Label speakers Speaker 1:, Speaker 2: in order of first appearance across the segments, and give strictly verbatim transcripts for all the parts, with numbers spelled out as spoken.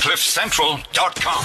Speaker 1: cliff central dot com.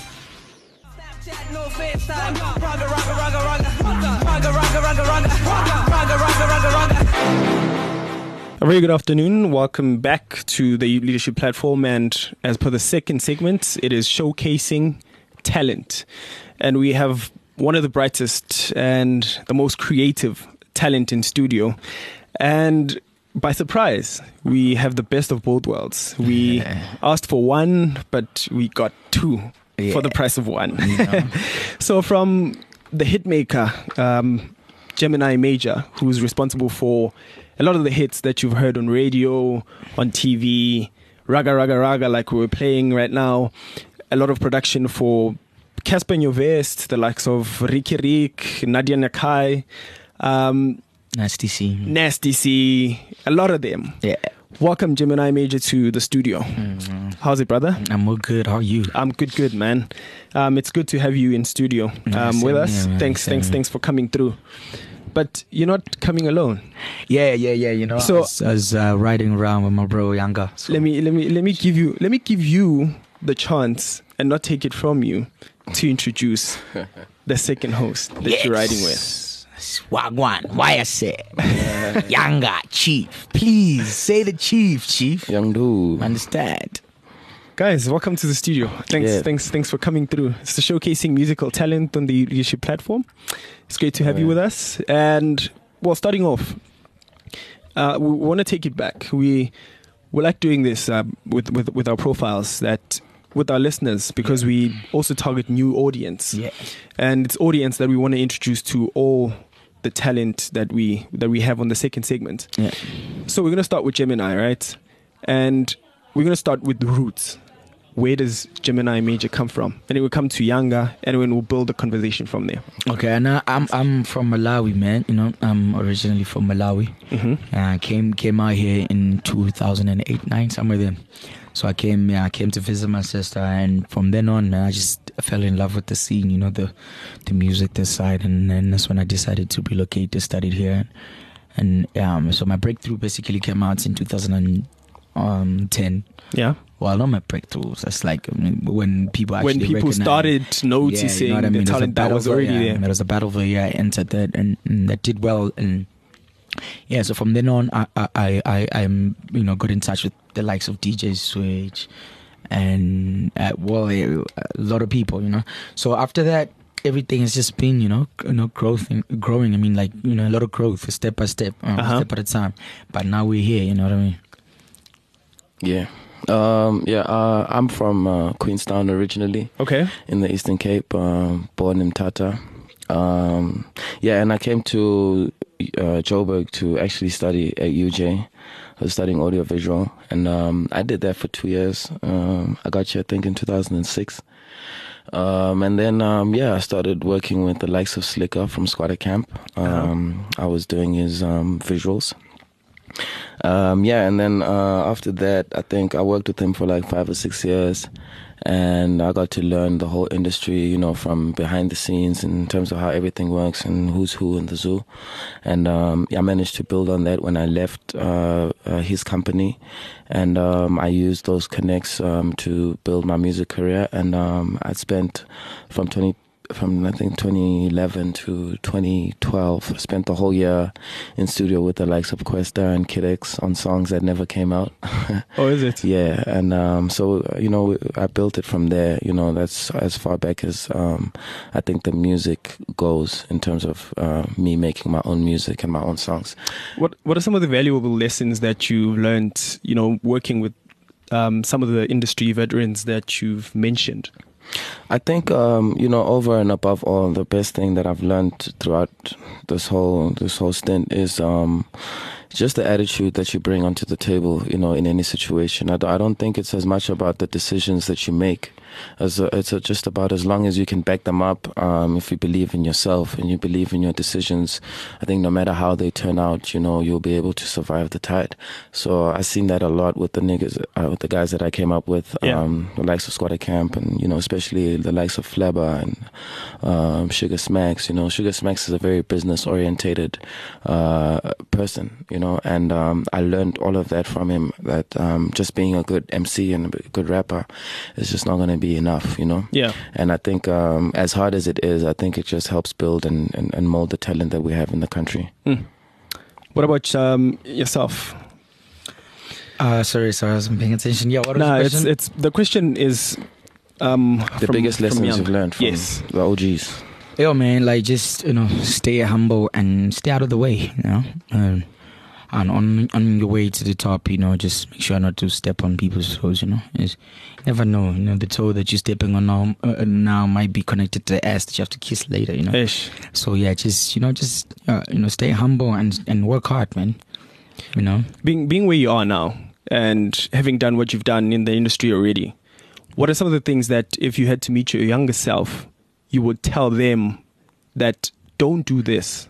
Speaker 2: A very good afternoon. Welcome back to the Leadership Platform, and as per the second segment, it is showcasing talent. And we have one of the brightest and the most creative talent in studio. And by surprise, we have the best of both worlds. We yeah. asked for one, but we got two yeah. for the price of one. Yeah. So from the hitmaker, um, Gemini Major, who's responsible for a lot of the hits that you've heard on radio, on T V, Raga Raga Raga, like we were playing right now. A lot of production for Casper Nyovest, the likes of Ricky Rick, Nadia Nakai, um,
Speaker 3: Nasty C.
Speaker 2: Nasty C, a lot of them.
Speaker 3: Yeah.
Speaker 2: Welcome, Gemini Major, to the studio.
Speaker 3: Mm-hmm.
Speaker 2: How's it, brother?
Speaker 3: I'm all good. How are you?
Speaker 2: I'm good, good, man. Um, it's good to have you in studio um, with us.
Speaker 3: Here,
Speaker 2: thanks, thanks, thanks for coming through. But you're not coming alone.
Speaker 3: Yeah, yeah, yeah. You know, so, I was, I was uh, riding around with my bro Younger. So.
Speaker 2: Let me, let me, let me give you, let me give you the chance and not take it from you to introduce the second host that yes. you're riding with.
Speaker 3: Wagwan, why I say Younger, Chief. Please say the Chief, Chief.
Speaker 4: Young dude.
Speaker 3: Understand?
Speaker 2: Guys, welcome to the studio. Thanks,
Speaker 4: yeah.
Speaker 2: thanks, thanks for coming through. It's the showcasing musical talent on the Leadership Platform. It's great to have yeah. you with us. And well, starting off, uh, we want to take it back. We we like doing this uh, with, with with our profiles, that with our listeners, because we also target new audience.
Speaker 3: Yeah.
Speaker 2: And it's audience that we want to introduce to all the talent that we that we have on the second segment.
Speaker 3: Yeah.
Speaker 2: So we're going to start with Gemini, right? And we're going to start with the roots. Where does Gemini Major come from? And it will come to Younger, and then we'll build a conversation from there.
Speaker 3: Okay, and I, I'm I'm from Malawi, man. You know, I'm originally from Malawi.
Speaker 2: Mm-hmm.
Speaker 3: I uh, came came out here in two thousand eight, nine, somewhere there. So I came, yeah, I came to visit my sister, and from then on, man, I just fell in love with the scene, you know, the the music, this side, and then that's when I decided to relocate to study here, and um, so my breakthrough basically came out in two thousand ten.
Speaker 2: Yeah.
Speaker 3: Well, not my breakthroughs. That's like I mean, when people actually
Speaker 2: when people started noticing yeah, you know I mean? the talent that was already
Speaker 3: yeah,
Speaker 2: there.
Speaker 3: There was a battle for yeah, I entered that, and, and that did well, and yeah. So from then on, I I I I'm you know got in touch with the likes of D J Switch, and uh, well, a lot of people, you know. So after that, everything has just been you know you know growth and growing. I mean, like you know a lot of growth, step by step, uh, uh-huh. step at a time. But now we're here. You know what I mean?
Speaker 4: Yeah. Um, yeah, uh, I'm from uh, Queenstown originally.
Speaker 2: Okay.
Speaker 4: In the Eastern Cape, uh, born in Tata. Um, yeah, and I came to uh, Joburg to actually study at U J. I was studying audiovisual, and um, I did that for two years. Um, I got here, I think, in two thousand six. Um, and then, um, yeah, I started working with the likes of Slicker from Squatter Camp. Um, uh-huh. I was doing his um, visuals. Um, yeah, and then uh, after that, I think I worked with him for like five or six years, and I got to learn the whole industry, you know, from behind the scenes in terms of how everything works and who's who in the zoo. And um, I managed to build on that when I left uh, uh, his company, and um, I used those connects um, to build my music career. And um, I spent from twenty. From I think twenty eleven to twenty twelve, I spent the whole year in studio with the likes of Questa and Kid X on songs that never came out.
Speaker 2: Oh, is it?
Speaker 4: Yeah, and um, so you know, I built it from there. You know, that's as far back as um, I think the music goes in terms of uh, me making my own music and my own songs.
Speaker 2: What What are some of the valuable lessons that you learned? You know, working with um, some of the industry veterans that you've mentioned.
Speaker 4: I think, um, you know, over and above all, the best thing that I've learned throughout this whole this whole stint is um, just the attitude that you bring onto the table, you know, in any situation. I, I don't think it's as much about the decisions that you make, It's, a, it's a, just about as long as you can back them up. Um, if you believe in yourself and you believe in your decisions, I think no matter how they turn out, you know, you'll be able to survive the tide. So I've seen that a lot with the niggas, uh, with the guys that I came up with,
Speaker 2: Yeah.
Speaker 4: um, the likes of Squatter Camp, and you know, especially the likes of Flabber and um, Sugar Smacks. You know, Sugar Smacks is a very business orientated uh, person. You know, and um, I learned all of that from him. That um, just being a good M C and a good rapper is just not going to be enough. You know.
Speaker 2: Yeah.
Speaker 4: And I think um, as hard as it is, I think it just helps build and, and, and mold the talent that we have in the country.
Speaker 2: Mm. What about um, yourself?
Speaker 3: Uh, sorry, sorry, I wasn't paying attention. Yeah, what was
Speaker 2: No,
Speaker 3: the
Speaker 2: it's
Speaker 3: question?
Speaker 2: it's the question is um,
Speaker 4: The
Speaker 2: from-
Speaker 4: biggest
Speaker 2: from
Speaker 4: lessons
Speaker 2: young.
Speaker 4: you've learned from
Speaker 2: Yes.
Speaker 4: the O Gs.
Speaker 3: Yo, man, like just you know, stay humble and stay out of the way. You know, um, and on on your way to the top, you know, just make sure not to step on people's toes. You know, it's, you never know. You know, the toe that you're stepping on now uh, now might be connected to the ass that you have to kiss later. You know,
Speaker 2: Ish.
Speaker 3: so yeah, just you know, just uh, you know, stay humble and and work hard, man. You know,
Speaker 2: Being being where you are now and having done what you've done in the industry already, what are some of the things that if you had to meet your younger self, you would tell them that don't do this?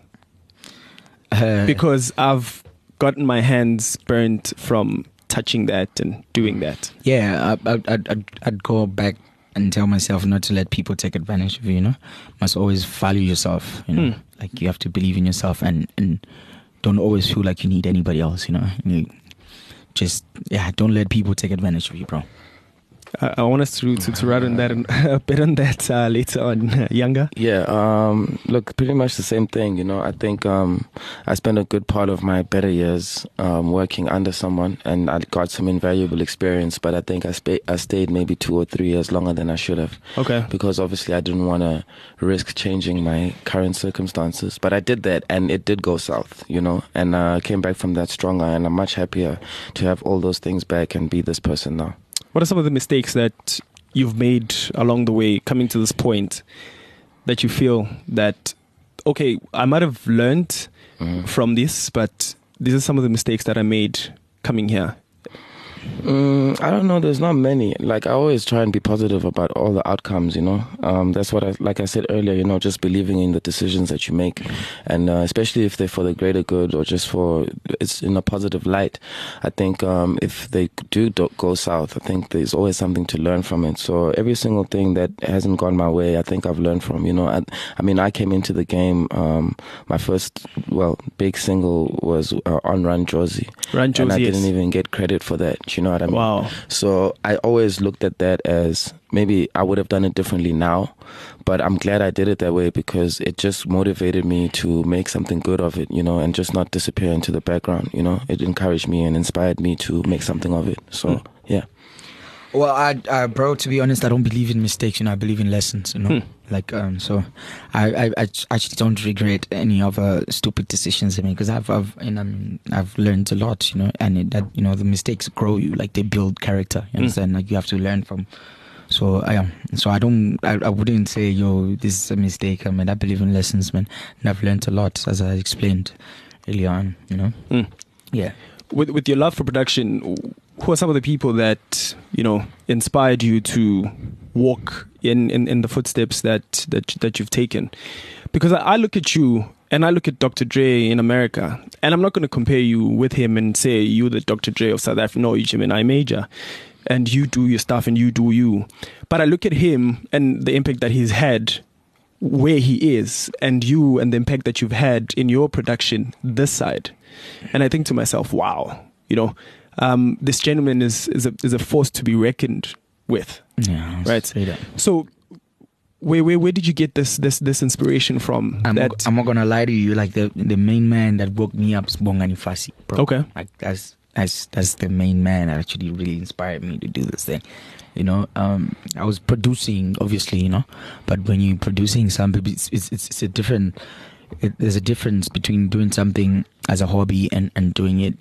Speaker 3: uh,
Speaker 2: Because I've gotten my hands burnt from touching that and doing that.
Speaker 3: yeah, I, I, I'd, I'd I'd go back and tell myself not to let people take advantage of you. You know, must always value yourself. You know,
Speaker 2: Hmm.
Speaker 3: like you have to believe in yourself and and don't always feel like you need anybody else. You know, you just yeah, don't let people take advantage of you, bro.
Speaker 2: I, I want us to to, to write on that and a bit on that uh, later on. Uh, younger.
Speaker 4: Yeah, um, look, pretty much the same thing, you know. I think um, I spent a good part of my better years um, working under someone, and I got some invaluable experience, but I think I, spa- I stayed maybe two or three years longer than I should have.
Speaker 2: Okay.
Speaker 4: Because obviously I didn't want to risk changing my current circumstances. But I did that, and it did go south, you know, and I uh, came back from that stronger, and I'm much happier to have all those things back and be this person now.
Speaker 2: What are some of the mistakes that you've made along the way coming to this point that you feel that, okay, I might have learned
Speaker 4: Mhm.
Speaker 2: from this, but these are some of the mistakes that I made coming here?
Speaker 4: Mm, I don't know. There's not many. Like I always try and be positive about all the outcomes. You know, um, that's what I like. I said earlier. You know, just believing in the decisions that you make, and uh, especially if they're for the greater good or just for it's in a positive light. I think um, if they do do go south, I think there's always something to learn from it. So every single thing that hasn't gone my way, I think I've learned from. You know, I, I mean, I came into the game. Um, my first, well, big single was uh, on Run Josie,
Speaker 2: Run
Speaker 4: and I
Speaker 2: Josie, yes.
Speaker 4: didn't even get credit for that. You know what I mean?
Speaker 2: Wow.
Speaker 4: So I always looked at that as maybe I would have done it differently now, but I'm glad I did it that way because it just motivated me to make something good of it, you know, and just not disappear into the background, you know. It encouraged me and inspired me to make something of it. So,
Speaker 2: Mm.
Speaker 4: yeah.
Speaker 3: Well, I, I, bro, to be honest, I don't believe in mistakes. You know, I believe in lessons. You know,
Speaker 2: Hmm.
Speaker 3: like um, so, I, I, I actually don't regret any other stupid decisions I made because I've, I've, and um, I've learned a lot. You know, and it, that you know the mistakes grow you, like they build character. You understand? Like you have to learn from. So I am. So I don't. I, I wouldn't say, yo, this is a mistake. I mean, I believe in lessons, man, and I've learned a lot as I explained earlier on. You know.
Speaker 2: Mm.
Speaker 3: Yeah.
Speaker 2: With with your love for production, who are some of the people that you know inspired you to walk in, in, in the footsteps that, that that you've taken? Because I, I look at you and I look at Doctor Dre in America, and I'm not going to compare you with him and say you the Doctor Dre of South Africa. No, you Gemini Major, and you do your stuff and you do you. But I look at him and the impact that he's had where he is, and you and the impact that you've had in your production this side. And I think to myself, wow, you know, um, this gentleman is, is, a, is a force to be reckoned with.
Speaker 3: Yeah.
Speaker 2: Right.
Speaker 3: Straight up.
Speaker 2: So where, where, where did you get this, this, this inspiration from?
Speaker 3: I'm,
Speaker 2: that,
Speaker 3: not, I'm not gonna lie to you. Like the the main man that woke me up is Bongani Fasi, bro.
Speaker 2: Okay.
Speaker 3: Like that's that's that's the main man that actually really inspired me to do this thing. You know, um, I was producing, obviously, you know, but when you're producing something, it's it's it's, it's a different. It, there's a difference between doing something as a hobby and and doing it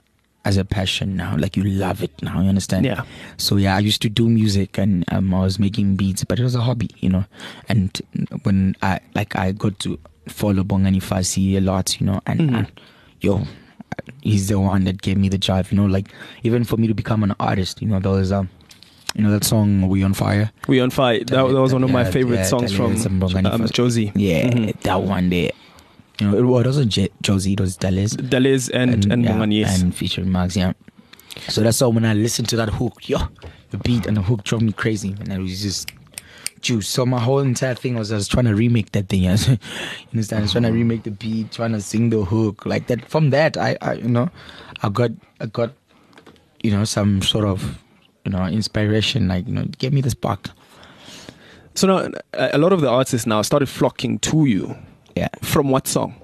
Speaker 3: as a passion now. Like you love it now. You understand?
Speaker 2: Yeah.
Speaker 3: So yeah, I used to do music and um, I was making beats, but it was a hobby, you know. And when I like I got to follow Bongani Fasi a lot, you know, and,
Speaker 2: Mhm.
Speaker 3: and yo, he's the one that gave me the drive, you know. Like even for me to become an artist, you know, there was um you know that song "We on Fire."
Speaker 2: We on Fire. That, that was one of my
Speaker 3: Yeah,
Speaker 2: favorite
Speaker 3: yeah,
Speaker 2: songs from
Speaker 3: Tale-
Speaker 2: um, Josie.
Speaker 3: Yeah,
Speaker 2: Mhm.
Speaker 3: that one there. You know, it, well, it wasn't J- Josie, it was Dallas.
Speaker 2: Dallas and and,
Speaker 3: yeah,
Speaker 2: Bongani, yes.
Speaker 3: and featuring Max. Yeah. So that's all. When I listened to that hook, yo, the beat and the hook drove me crazy, and it was just juice. So my whole entire thing was I was trying to remake that thing. Yes, you understand? I was trying to remake the beat, trying to sing the hook like that. From that, I, I, you know, I got, I got, you know, some sort of, you know, inspiration. Like, you know, give me the spark.
Speaker 2: So now a a lot of the artists now started flocking to you.
Speaker 3: Yeah.
Speaker 2: From what song?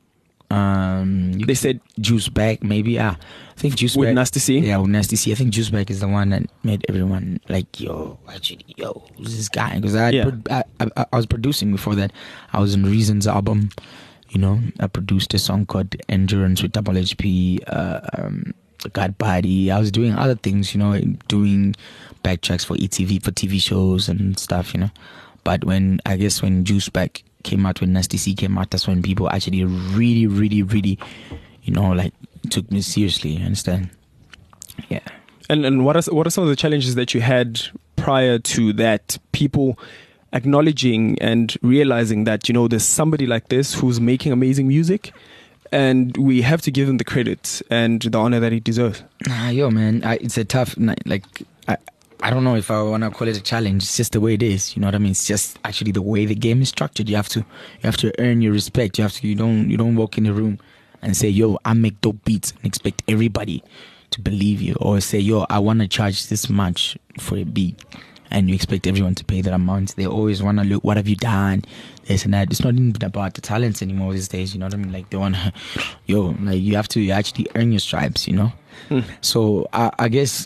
Speaker 3: Um, you
Speaker 2: They said
Speaker 3: Juice Bag, maybe. Ah, I think Juice
Speaker 2: with
Speaker 3: Bag.
Speaker 2: Nasty C.
Speaker 3: Yeah, with Nasty C. I think Juice Bag is the one that made everyone like, yo, actually, yo, who's this guy? Because I,
Speaker 2: Yeah.
Speaker 3: pro- I, I, I was producing before that. I was in Reason's album. You know, I produced a song called Endurance with Double H P. Uh, um, God Body. I was doing other things. You know, doing backtracks for E T V for T V shows and stuff. You know, but when I guess when Juice Bag came out, when Nasty C came out, that's when people actually really, really, really, you know, like took me seriously. You understand? Yeah.
Speaker 2: And and what are what are some of the challenges that you had prior to that? People acknowledging and realizing that, you know, there's somebody like this who's making amazing music, and we have to give him the credit and the honor that he deserves.
Speaker 3: Nah, yo, man, I, it's a tough night. Like, I, I don't know if I want to call it a challenge. It's just the way it is. You know what I mean? It's just actually the way the game is structured. You have to, you have to earn your respect. You have to. You don't. You don't walk in the room and say, "Yo, I make dope beats," and expect everybody to believe you, or say, "Yo, I want to charge this much for a beat," and you expect everyone to pay that amount. They always want to look, what have you done? This and that. It's not even about the talents anymore these days. You know what I mean? Like they want to, yo, like you have to actually earn your stripes. You know.
Speaker 2: Mm.
Speaker 3: So I, I guess,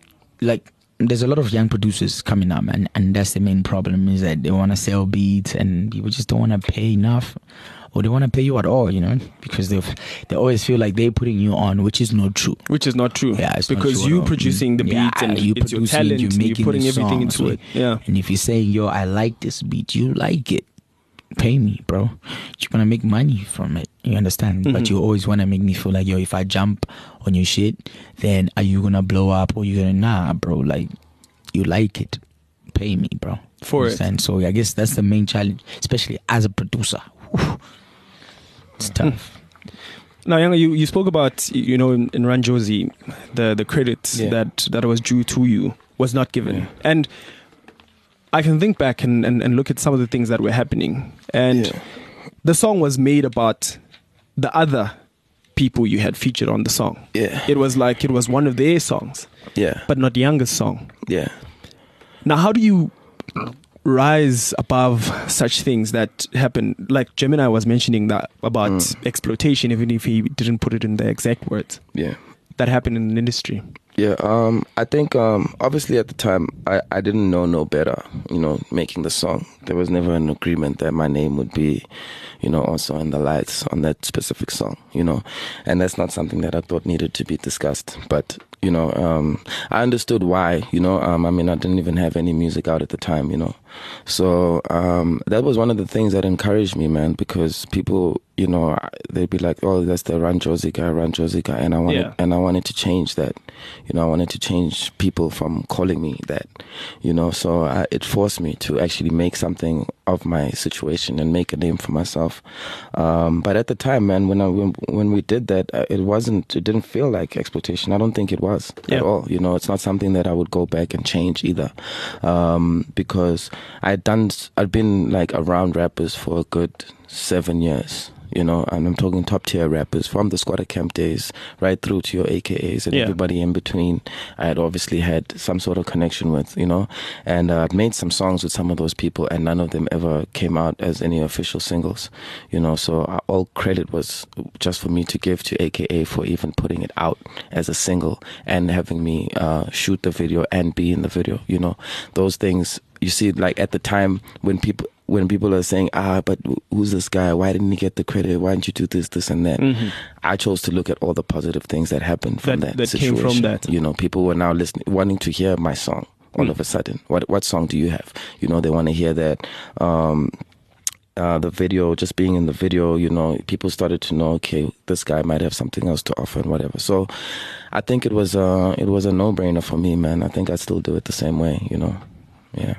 Speaker 3: like, there's a lot of young producers coming up, and, and that's the main problem, is that they want to sell beats and people just don't want to pay enough, or they want to pay you at all, you know, because they they always feel like they're putting you on, which is not true.
Speaker 2: Which is not true.
Speaker 3: Yeah, it's not
Speaker 2: because
Speaker 3: true at
Speaker 2: you
Speaker 3: all.
Speaker 2: producing the beat
Speaker 3: Yeah,
Speaker 2: and
Speaker 3: you
Speaker 2: it's your
Speaker 3: producing,
Speaker 2: talent,
Speaker 3: you're
Speaker 2: and you're
Speaker 3: making
Speaker 2: putting
Speaker 3: the
Speaker 2: everything
Speaker 3: songs,
Speaker 2: into
Speaker 3: so-
Speaker 2: it. Yeah.
Speaker 3: And if you're saying, yo, I like this beat, you like it, pay me, bro. You're gonna make money from it. You understand?
Speaker 2: Mm-hmm.
Speaker 3: But you always wanna make me feel like, yo, if I jump on your shit, then are you gonna blow up, or you gonna nah, bro? Like, you like it, pay me, bro.
Speaker 2: For it.
Speaker 3: Understand? So I guess that's the main challenge, especially as a producer. Whew. It's tough.
Speaker 2: Now, Yanga, you, you spoke about, you know, in, in Run Josie, the the credit
Speaker 4: Yeah.
Speaker 2: that that was due to you was not given,
Speaker 4: Yeah.
Speaker 2: and I can think back and, and, and look at some of the things that were happening, and
Speaker 4: Yeah.
Speaker 2: the song was made about the other people you had featured on the song.
Speaker 4: Yeah.
Speaker 2: It was like it was one of their songs,
Speaker 4: Yeah.
Speaker 2: but not Yanga's song.
Speaker 4: Yeah.
Speaker 2: Now, how do you rise above such things that happen? Like Gemini was mentioning that about
Speaker 4: Mm.
Speaker 2: exploitation, even if he didn't put it in the exact words.
Speaker 4: Yeah.
Speaker 2: That happened in the industry.
Speaker 4: Yeah, um, I think um, obviously at the time I, I didn't know no better, you know, making the song. There was never an agreement that my name would be, you know, also in the lights on that specific song, you know, and that's not something that I thought needed to be discussed. But, you know, um, I understood why, you know, um, I mean, I didn't even have any music out at the time, you know. So um, that was one of the things that encouraged me, man, because people, you know, they'd be like, oh, that's the Run Josie guy, Run Josie guy. And I wanted,
Speaker 2: Yeah.
Speaker 4: and I wanted to change that. You know, I wanted to change people from calling me that, you know, so I, it forced me to actually make something of my situation and make a name for myself. Um, but at the time, man, when I, when, when we did that, uh, it wasn't, it didn't feel like exploitation. I don't think it was
Speaker 2: Yeah.
Speaker 4: at all. You know, it's not something that I would go back and change either. Um, because I'd done, I'd been like around rappers for a good seven years. You know, and I'm talking top tier rappers from the Squatter Camp days right through to your A K As and
Speaker 2: Yeah.
Speaker 4: everybody in between. I had obviously had some sort of connection with, you know, and uh, I'd made some songs with some of those people, and none of them ever came out as any official singles, you know. So uh, all credit was just for me to give to A K A for even putting it out as a single and having me uh, shoot the video and be in the video, you know. Those things, you see, like at the time when people, when people are saying, ah, but who's this guy? Why didn't he get the credit? Why didn't you do this, this, and that?
Speaker 2: Mm-hmm.
Speaker 4: I chose to look at all the positive things that happened from
Speaker 2: That-
Speaker 4: that,
Speaker 2: that came
Speaker 4: situation.
Speaker 2: from that.
Speaker 4: You know, people were now listening, wanting to hear my song all
Speaker 2: Mm.
Speaker 4: of a sudden. What what song do you have? You know, they want to hear that. Um, uh, the video, just being in the video, you know, people started to know, okay, this guy might have something else to offer and whatever. So I think it was uh, it was a no-brainer for me, man. I think I still do it the same way, you know. Yeah.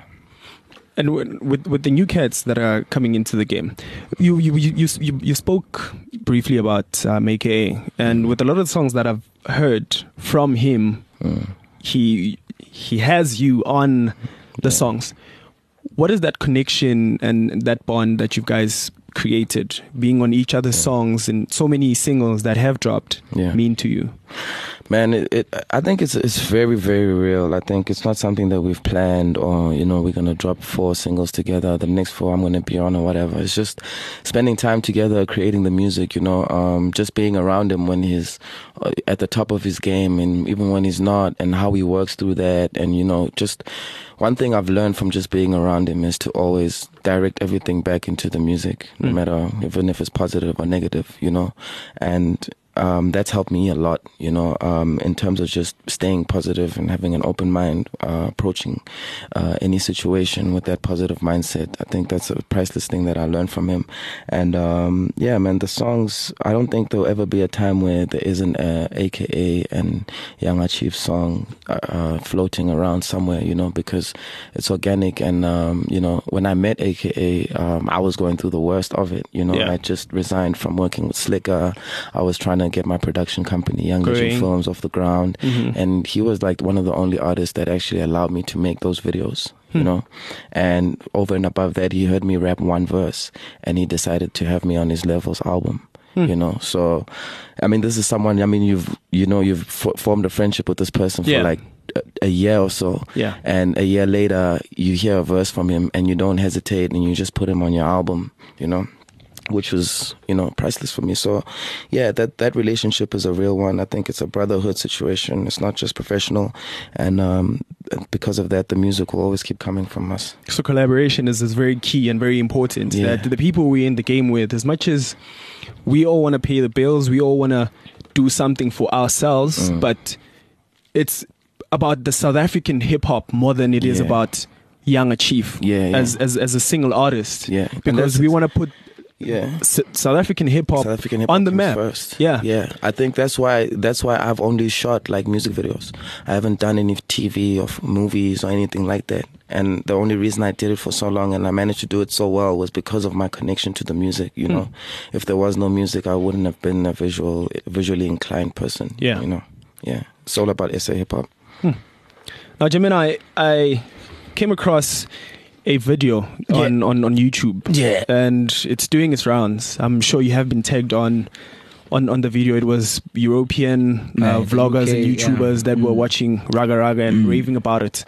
Speaker 2: And with with the new cats that are coming into the game, you you you you, you spoke briefly about um, A K A, and with a lot of the songs that I've heard from him, mm. he he has you on the yeah. songs. What is that connection and that bond that you guys created, being on each other's yeah. songs and so many singles that have dropped, yeah. mean to you?
Speaker 4: Man, it, it, I think it's it's very, very real. I think it's not something that we've planned or, you know, we're going to drop four singles together. The next four I'm going to be on or whatever. It's just spending time together, creating the music, you know, um, just being around him when he's at the top of his game and even when he's not, and how he works through that. And, you know, just one thing I've learned from just being around him is to always direct everything back into the music, no mm. matter, even if it's positive or negative, you know, and Um, that's helped me a lot, you know, um, in terms of just staying positive and having an open mind, uh, approaching uh, any situation with that positive mindset. I think that's a priceless thing that I learned from him. And um, yeah, man, the songs, I don't think there'll ever be a time where there isn't a A K A and Young Chief song uh, floating around somewhere, you know, because it's organic. And, um, you know, when I met A K A, um, I was going through the worst of it, you know, yeah. I just resigned from working with Slicker. I was trying to get my production company, Young Vision Films, off the ground. Mm-hmm. And he was like one of the only artists that actually allowed me to make those videos, hmm. you know. And over and above that, he heard me rap one verse and he decided to have me on his Levels album. Hmm. You know, so I mean, this is someone. I mean, you've you know you've f- formed a friendship with this person for yeah. like a, a year or so,
Speaker 2: yeah.
Speaker 4: And a year later, you hear a verse from him and you don't hesitate and you just put him on your album. You know. Which was, you know, priceless for me. So, yeah, that, that relationship is a real one. I think it's a brotherhood situation. It's not just professional. And um, because of that, the music will always keep coming from us.
Speaker 2: So collaboration is, is very key and very important.
Speaker 4: Yeah.
Speaker 2: That the people we're in the game with, as much as we all want to pay the bills, we all want to do something for ourselves, mm. but it's about the South African hip-hop more than it is
Speaker 4: yeah.
Speaker 2: about Young Chief
Speaker 4: yeah, yeah.
Speaker 2: as, as as a single artist.
Speaker 4: Yeah.
Speaker 2: Because we want to put
Speaker 4: Yeah,
Speaker 2: S- South African hip hop on the map
Speaker 4: first.
Speaker 2: Yeah,
Speaker 4: yeah. I think that's why that's why I've only shot like music videos. I haven't done any T V or movies or anything like that. And the only reason I did it for so long and I managed to do it so well was because of my connection to the music. You know, mm. if there was no music, I wouldn't have been a visual, visually inclined person.
Speaker 2: Yeah,
Speaker 4: you know, yeah. It's all about S A hip hop.
Speaker 2: Hmm. Now, Gemini, I came across a video
Speaker 3: yeah.
Speaker 2: on, on, on YouTube,
Speaker 3: yeah,
Speaker 2: and it's doing its rounds. I'm sure you have been tagged on on, on the video. It was European uh,
Speaker 3: right,
Speaker 2: vloggers
Speaker 3: okay,
Speaker 2: and YouTubers
Speaker 3: yeah.
Speaker 2: that
Speaker 3: mm.
Speaker 2: were watching Raga Raga and mm. raving about it.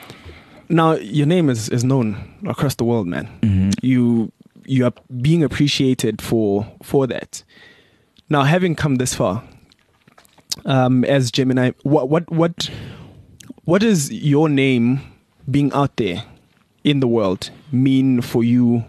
Speaker 2: Now, your name is, is known across the world, man.
Speaker 3: Mm-hmm.
Speaker 2: You you are being appreciated for for that. Now, having come this far, um, as Gemini, what what what what is your name being out there in the world mean for you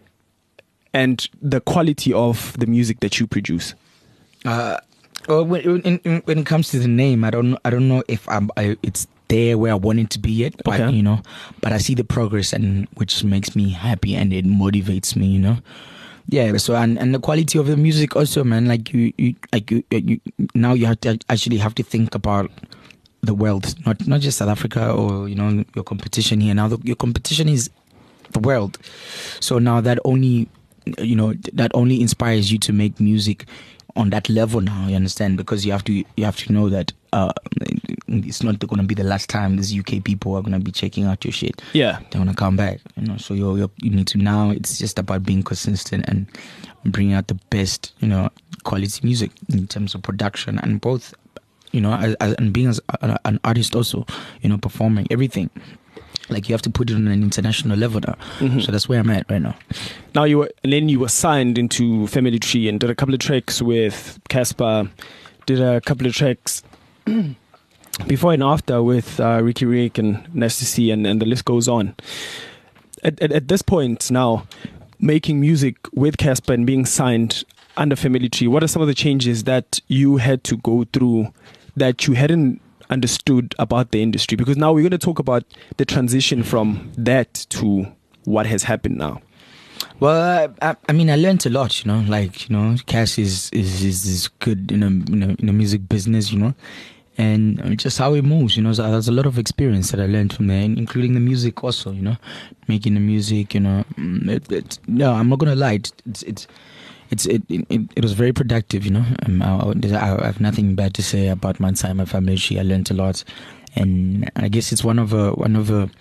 Speaker 2: and the quality of the music that you produce?
Speaker 3: Uh, well, when, when, when it comes to the name, I don't I don't know if I'm I, it's there where I want it to be yet, but
Speaker 2: okay.
Speaker 3: you know, but I see the progress, and which makes me happy and it motivates me, you know. Yeah, so and, and the quality of the music also, man. Like you, you like you, you now you have to actually have to think about the world, not not just South Africa or, you know, your competition here. Now the, your competition is the world. So now that only, you know, that only inspires you to make music on that level now, you understand? Because you have to you have to know that uh, it's not going to be the last time these U K people are going to be checking out your shit.
Speaker 2: Yeah.
Speaker 3: They want to come back, you know. So you're, you're, you need to now, it's just about being consistent and bringing out the best, you know, quality music in terms of production and both, you know, as, as, and being as a, an artist also, you know, performing, everything. Like you have to put it on an international level now. Mm-hmm. So that's where I'm at right now.
Speaker 2: Now you were, and then you were signed into Family Tree and did a couple of tracks with Casper, did a couple of tracks before and after with uh, Ricky Rick and Nasty C, and, and the list goes on. At, at, at this point now, making music with Casper and being signed under Family Tree, what are some of the changes that you had to go through that you hadn't understood about the industry? Because now we're going to talk about the transition from that to what has happened now.
Speaker 3: Well, I, I mean, I learned a lot, you know, like, you know, cash is, is, is, is good in a, in a, in a music business, you know, and just how it moves, you know. So there's a lot of experience that I learned from there, including the music also, you know, making the music, you know. It, it, no, I'm not going to lie. It's, it's, it's, it's it, it, it was very productive, you know. Um, I, I have nothing bad to say about my time at Family Tree. I learned a lot. And I guess it's one of the, one of the,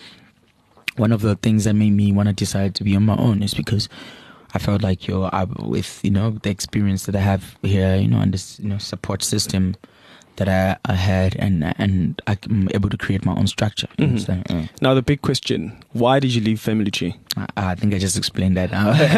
Speaker 3: one of the things that made me want to decide to be on my own is because I felt like, yo, I, with, you know, the experience that I have here, you know, and this, you know, support system that I, I had, and and I'm able to create my own structure. You
Speaker 2: Mhm.
Speaker 3: understand? Uh,
Speaker 2: Now the big question: why did you leave Family Tree?
Speaker 3: I, I think I just explained that.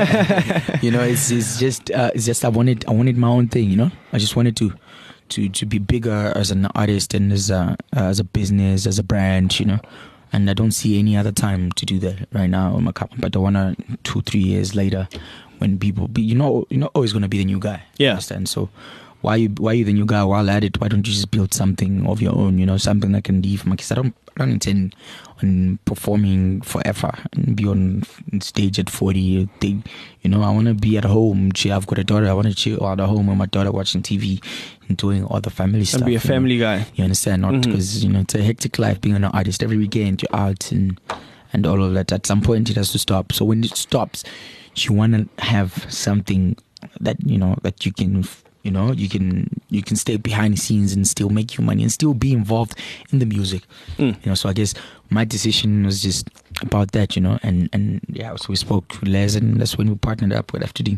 Speaker 3: Uh, you know, it's it's just uh, it's just I wanted I wanted my own thing. You know, I just wanted to to to be bigger as an artist and as a uh, as a business, as a brand. You know. And I don't see any other time to do that right now. But I want to two, three years later, when people be, you know, you're not always gonna be the new guy.
Speaker 2: Yeah.
Speaker 3: Understand? So why you why you the new guy while at it? Why don't you just build something of your own? You know, something that can leave. Because I don't, I don't intend on performing forever and be on stage at forty. Thing. You know, I want to be at home. Chill. I've got a daughter. I want to chill out at home with my daughter, watching T V and doing all the family stuff.
Speaker 2: And be a
Speaker 3: you know?
Speaker 2: family guy.
Speaker 3: You understand? Not
Speaker 2: Mhm.
Speaker 3: because, you know, it's a hectic life being an artist. Every weekend you're out and and all of that. At some point it has to stop. So when it stops, you want to have something that, you know, that you can, you know, you can you can stay behind the scenes and still make you money and still be involved in the music.
Speaker 2: Mm.
Speaker 3: You know, so I guess my decision was just about that, you know, and and yeah, so we spoke with Les, and that's when we partnered up with F two D.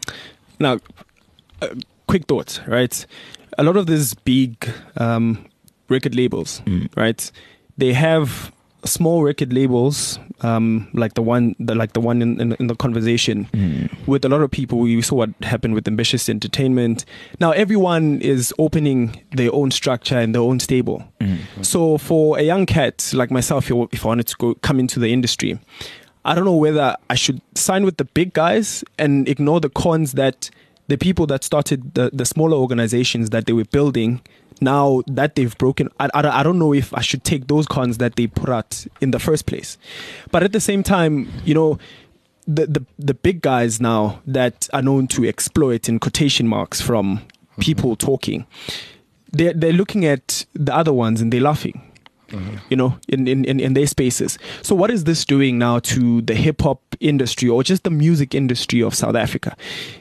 Speaker 2: Now, uh, quick thoughts, right? A lot of these big um, record labels,
Speaker 3: Mm.
Speaker 2: right? They have small record labels, um, like the one, the, like the one in, in, in the conversation,
Speaker 3: Mm.
Speaker 2: with a lot of people. We saw what happened with Ambitious Entertainment. Now, everyone is opening their own structure and their own stable.
Speaker 3: Mm.
Speaker 2: So, for a young cat like myself, if I wanted to go come into the industry, I don't know whether I should sign with the big guys and ignore the cons that the people that started the, the smaller organizations that they were building, now that they've broken, I, I, I don't know if I should take those cons that they put out in the first place. But at the same time, you know, the, the, the big guys now that are known to exploit, in quotation marks, from people talking, they're, they're looking at the other ones and they're laughing. Mm-hmm. You know, in, in, in, in their spaces. So what is this doing now to the hip hop industry or just the music industry of South Africa?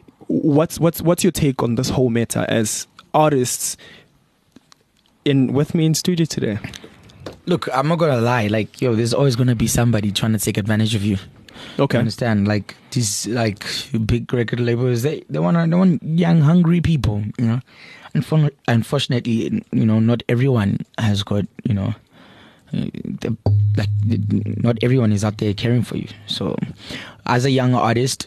Speaker 2: What's what's what's your take on this whole matter as artists in with me in studio today?
Speaker 3: Look, I'm not gonna lie. Like, yo, there's always gonna be somebody trying to take advantage of you.
Speaker 2: Okay.
Speaker 3: You understand? Like these, like big record labels, they they want they want young, hungry people. You know, Unfor- unfortunately, you know, not everyone has got, you know, uh, the, like not everyone is out there caring for you. So, as a young artist,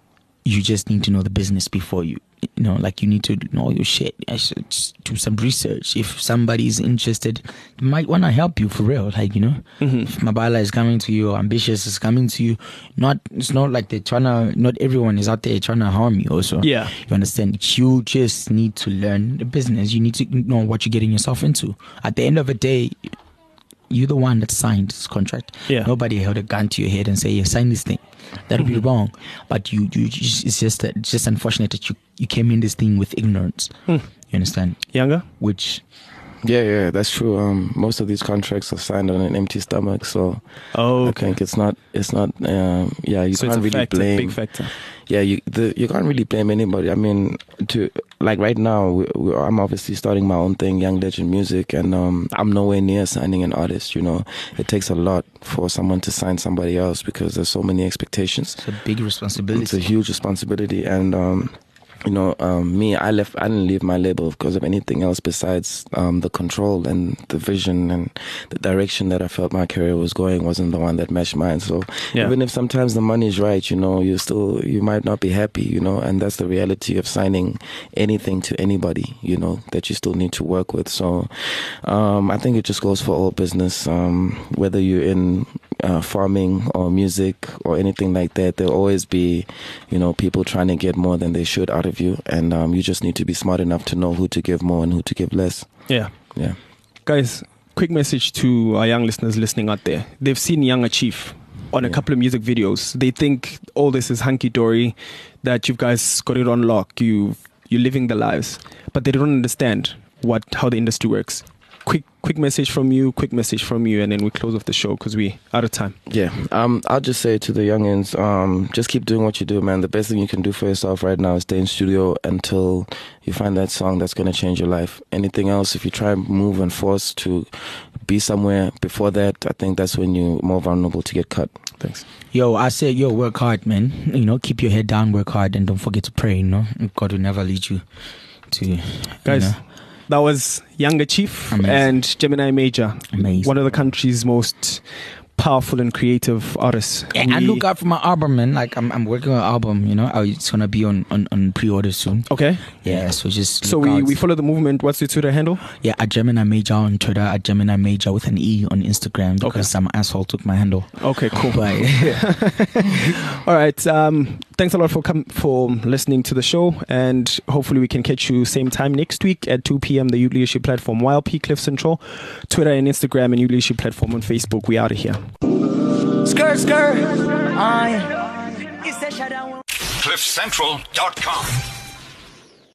Speaker 3: you just need to know the business before you, you know, like you need to know your shit. I should do some research. If somebody's interested, they might want to help you for real. Like, you know,
Speaker 2: Mm-hmm.
Speaker 3: if Mabala is coming to you, or Ambitious is coming to you, not, it's not like they're trying to, not everyone is out there trying to harm you also.
Speaker 2: Yeah.
Speaker 3: You understand? You just need to learn the business. You need to know what you're getting yourself into. At the end of the day, you're the one that signed this contract.
Speaker 2: Yeah.
Speaker 3: Nobody held a gun to your head and say, "You sign this thing." That'd be wrong. But you, you, just, it's just that it's just unfortunate that you, you came in this thing with ignorance.
Speaker 2: Hmm.
Speaker 3: You understand?
Speaker 2: Younger?
Speaker 3: Which,
Speaker 4: Yeah, yeah, that's true. Um, most of these contracts are signed on an empty stomach, so
Speaker 2: Oh,
Speaker 4: I
Speaker 2: okay.
Speaker 4: think it's not, it's not. Um, yeah, you
Speaker 2: So it's
Speaker 4: can't
Speaker 2: a
Speaker 4: really
Speaker 2: factor,
Speaker 4: blame.
Speaker 2: big factor.
Speaker 4: Yeah, you the, you can't really blame anybody. I mean, to like right now, we, we, I'm obviously starting my own thing, Young Legend Music, and um, I'm nowhere near signing an artist. You know, it takes a lot for someone to sign somebody else because there's so many expectations.
Speaker 3: it's a big responsibility.
Speaker 4: It's a huge responsibility, and um, you know, um, me, I left. I didn't leave my label because of anything else besides um, the control and the vision and the direction that I felt my career was going wasn't the one that matched mine. So
Speaker 2: Yeah.
Speaker 4: even if sometimes the money is right, you know, you still you might not be happy, you know, and that's the reality of signing anything to anybody, you know, that you still need to work with. So um, I think it just goes for all business, um, whether you're in uh, farming or music or anything like that. There'll always be, you know, people trying to get more than they should out of you, and um, you just need to be smart enough to know who to give more and who to give less.
Speaker 2: Yeah.
Speaker 4: Yeah.
Speaker 2: Guys, quick message to our young listeners listening out there. They've seen Young achieve. on a
Speaker 4: Yeah.
Speaker 2: couple of music videos. They think all this is hunky dory, that you guys got it on lock. You you're living the lives, but they don't understand what how the industry works. Quick quick message from you, quick message from you, and then we close off the show because we out of time.
Speaker 4: Yeah, um, I'll just say to the youngins, um, just keep doing what you do, man. The best thing you can do for yourself right now is stay in studio until you find that song that's going to change your life. Anything else, if you try and move and force to be somewhere before that, I think that's when you're more vulnerable to get cut. Thanks.
Speaker 3: Yo, I say, yo, work hard, man. You know, keep your head down, work hard, and don't forget to pray, you know. God will never lead you to...
Speaker 2: Guys,
Speaker 3: you know.
Speaker 2: that was Younger Chief
Speaker 3: Amazing.
Speaker 2: and Gemini Major.
Speaker 3: Amazing.
Speaker 2: One of the country's most powerful and creative artists.
Speaker 3: Yeah,
Speaker 2: We-
Speaker 3: and look out for my album, man. Like, I'm I'm working on an album, you know. I- It's going to be on, on, on pre-order soon.
Speaker 2: Okay.
Speaker 3: Yeah, so just
Speaker 2: So
Speaker 3: look
Speaker 2: we,
Speaker 3: out.
Speaker 2: we follow the movement. What's your Twitter handle?
Speaker 3: Yeah, at Gemini Major on Twitter, at Gemini Major with an E on Instagram, because some asshole took my handle.
Speaker 2: Okay, cool.
Speaker 3: But,
Speaker 2: All right. Um, thanks a lot for com- for listening to the show, and hopefully we can catch you same time next week at two p.m. The Youth Leadership Platform, Y L P Cliff Central, Twitter and Instagram, and Youth Leadership Platform on Facebook. We out of here.
Speaker 5: Skirt, skirt. I. It's that shut down.
Speaker 1: cliff central dot com.